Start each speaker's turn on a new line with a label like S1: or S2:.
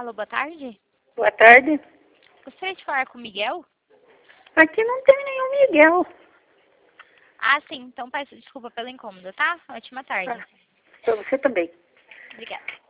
S1: Alô, boa tarde.
S2: Boa tarde.
S1: Gostaria de falar com o Miguel?
S2: Aqui não tem nenhum Miguel.
S1: Ah, sim. Então peço desculpa pelo incômodo, tá? Ótima tarde.
S2: Pra você também.
S1: Obrigada.